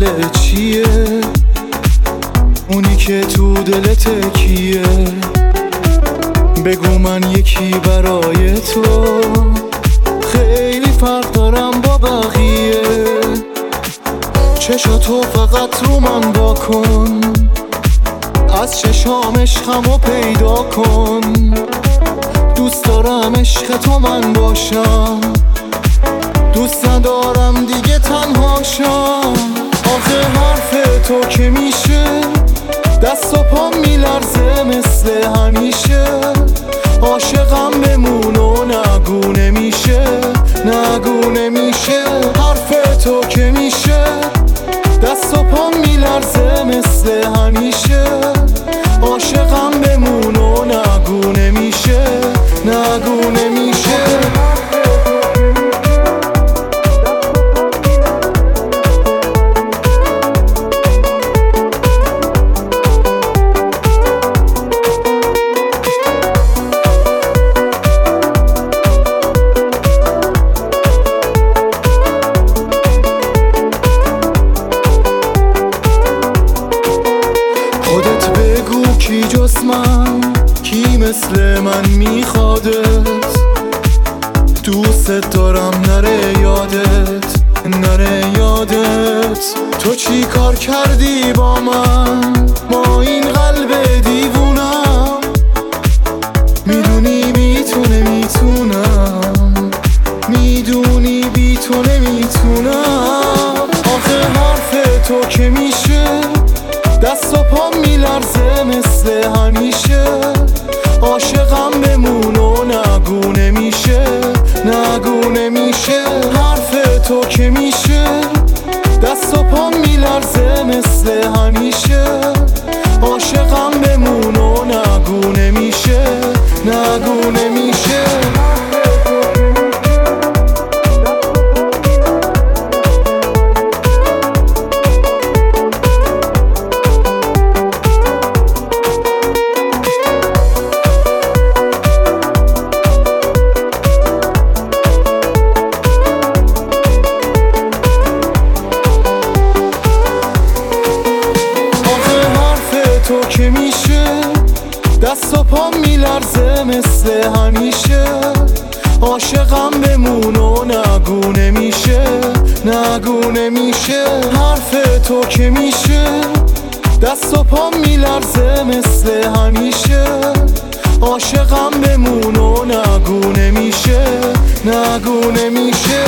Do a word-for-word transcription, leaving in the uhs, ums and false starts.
مسئله چیه؟ اونی که تو دلت کیه؟ بگو من یکی برای تو، خیلی فرق دارم با بقیه. چشاتو فقط رو من با کن، از چشام عشقمو پیدا کن. دوست دارم عشق تو من باشم، دوست ندارم دیگه تنها شم. آخه حرف تو که میشه دست و پام میلرزه مثل همیشه. عاشقم بمون و نگو نمیشه، نگو نمیشه. حرف تو که میشه دست و پام میلرزه مثل همیشه. عاشقم بمون و نگو نمیشه، نگو نمیشه. خودت بگو کی جز من، کی مثل من میخوادت؟ دوست دارم نره یادت، نره یادت. تو چی کار کردی با من، با این قلب دیوونم؟ میدونی بی تو نمیتونم، میدونی بی تو نمیتونم. آخه حرف تو که میشه دست و پام میلرزه مثل همیشه. عاشقم بمون و نگو نمیشه، نگو نمیشه. حرف تو که میشه دست و پام میلرزه مثل همیشه. عاشقم بمون و نگو نمیشه، نگو نمیشه. تو که میشه دست و پام میلرزه مثل همیشه. عاشقم بمون و نگو نمیشه، نگو نمیشه. حرف تو که میشه دست و پام میلرزه مثل همیشه. عاشقم بمون و نگو نمیشه، نگو نمیشه.